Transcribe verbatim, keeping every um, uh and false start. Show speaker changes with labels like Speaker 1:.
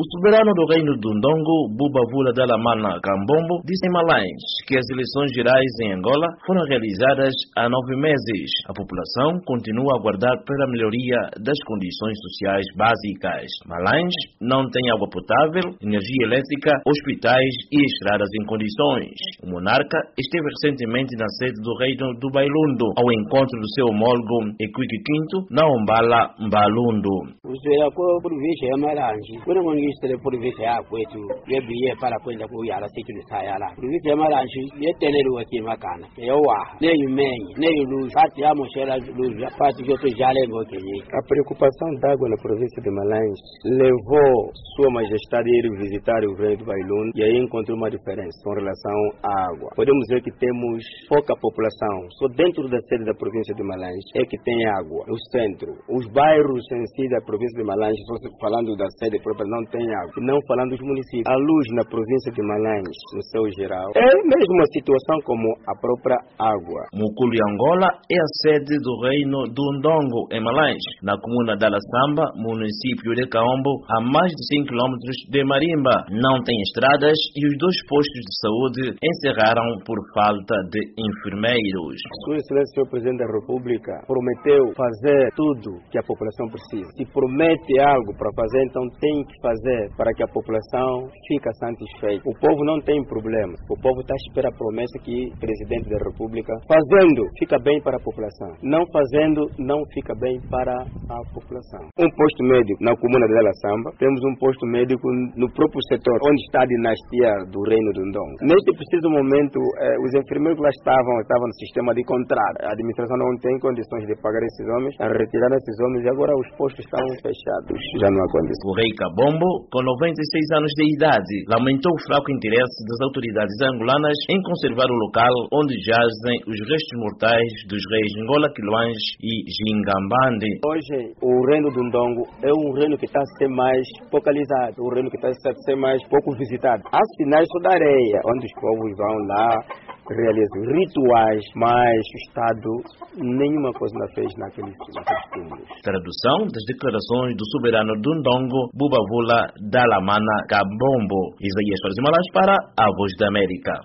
Speaker 1: O soberano do reino do Ndongo, Bubavula Dalamana Kambombo, disse em Malães que as eleições gerais em Angola foram realizadas há nove meses. A população continua a aguardar pela melhoria das condições sociais básicas. Malães não tem água potável, energia elétrica, hospitais e estradas em condições. O monarca esteve recentemente na sede do reino do Bailundo, ao encontro do seu homólogo Equique Quinto, na Ombala Mbalundo.
Speaker 2: para kwenda kuyala sikili sayala bibi jamala nshi yetenelu waki makana yowa ne yumenyi ne yulu fati amo shela lulu fati joto jale ngokenyi.
Speaker 3: A preocupação d'água na província de Malães levou Sua Majestade a ir visitar o rei do Bailundo e aí encontrou uma diferença com relação à água. Podemos ver que temos pouca população, só dentro da sede da província de Malães é que tem água, o centro. Os bairros em si da província de Malães, falando da sede própria, não tem água. Não falando dos municípios. A luz na província de Malães, no seu geral, é a mesma situação como a própria água.
Speaker 1: Mukulu Angola é a sede do reino do Ndongo, em Malães, na comuna de Alassamba, município de Kaombo, a mais de cinco quilômetros de Marimba. Não tem estradas e os dois postos de saúde encerraram por falta de enfermeiros.
Speaker 3: Sua Excelência, senhor Presidente da República, prometeu fazer tudo que a população precisa. Se promete algo para fazer, então tem que fazer para que a população fique satisfeita. O povo não tem problema. O povo está à espera a promessa que o Presidente da República, fazendo, fica bem para a população. Não fazendo, não fica bem para a população. Um posto médico na comuna de Alassamba, temos um posto médico no próprio setor onde está a dinastia do reino do Ndongo. Neste preciso momento, eh, os enfermeiros que lá estavam, estavam no sistema de contrato. A administração não tem condições de pagar esses homens, a retirar esses homens e agora os postos estão fechados. Já não há condições.
Speaker 1: O rei Kabombo, com noventa e seis anos de idade, lamentou o fraco interesse das autoridades angolanas em conservar o local onde jazem os restos mortais dos reis Ngola Quiloães e Gingambande.
Speaker 3: Hoje, o reino do Ndongo é um reino que está a ser mais focalizado, um reino que está a ser mais pouco visitado. Há sinais só da areia, onde os povos vão lá, realizam rituais, mas o Estado nenhuma coisa não fez naqueles, naqueles túmulos.
Speaker 1: Tradução das declarações do soberano do Ndongo, Bubavula Dalamana Kambombo. Isaías Soares Malães para a Voz da América.